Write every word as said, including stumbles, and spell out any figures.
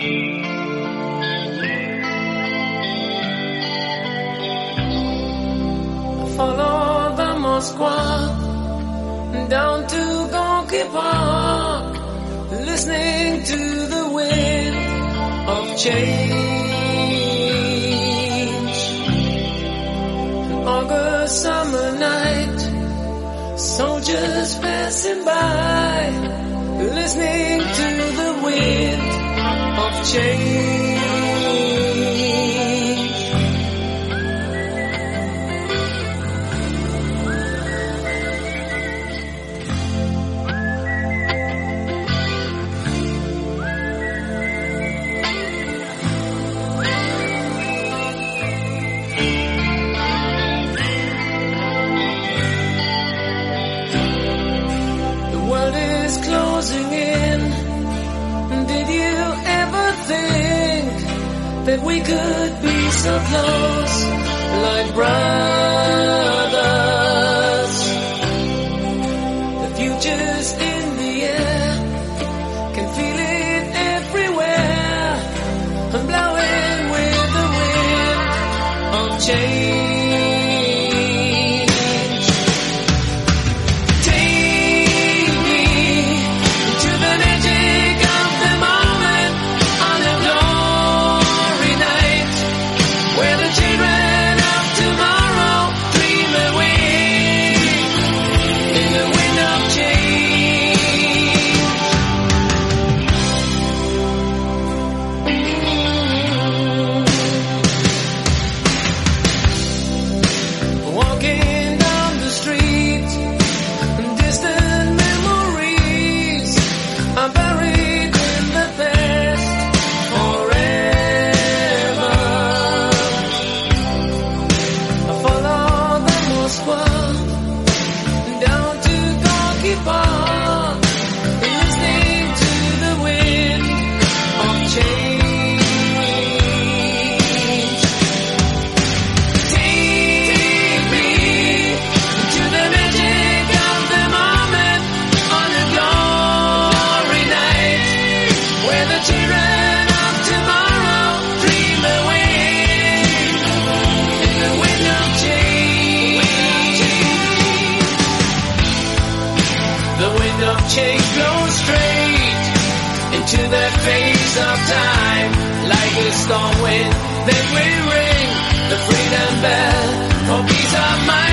Follow the Moskva down to Gorky Park, listening to the wind of change. An August summer night, soldiers passing by, listening to the wind of change. That we could be so close, like brothers. The future's in the air, can feel it everywhere. I'm blowing with the wind of change. Take me to the magic of the moment on a glory night, where the children of tomorrow dream away in the wind of change. Walking down the street, distant memories are buried in the past forever. I follow the Moskva down to Gorky Park, listening to the wind of change. Take me to the magic of the moment on a glory night, where the children of tomorrow dream away in the wind of change. The wind of change blows straight into that phase of time, like a storm wind that will ring the freedom bell for peace of mind.